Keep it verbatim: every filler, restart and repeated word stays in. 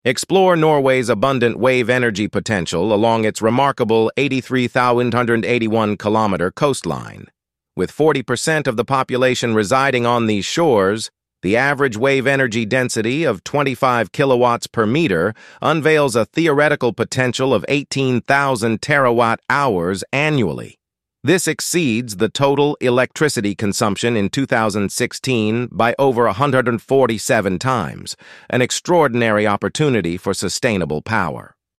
Explore Norway's abundant wave energy potential along its remarkable eighty-three thousand one hundred eighty-one kilometer coastline. With forty percent of the population residing on these shores, the average wave energy density of twenty-five kilowatts per meter unveils a theoretical potential of eighteen thousand terawatt hours annually. This exceeds the total electricity consumption in two thousand sixteen by over one hundred forty-seven times, an extraordinary opportunity for sustainable power.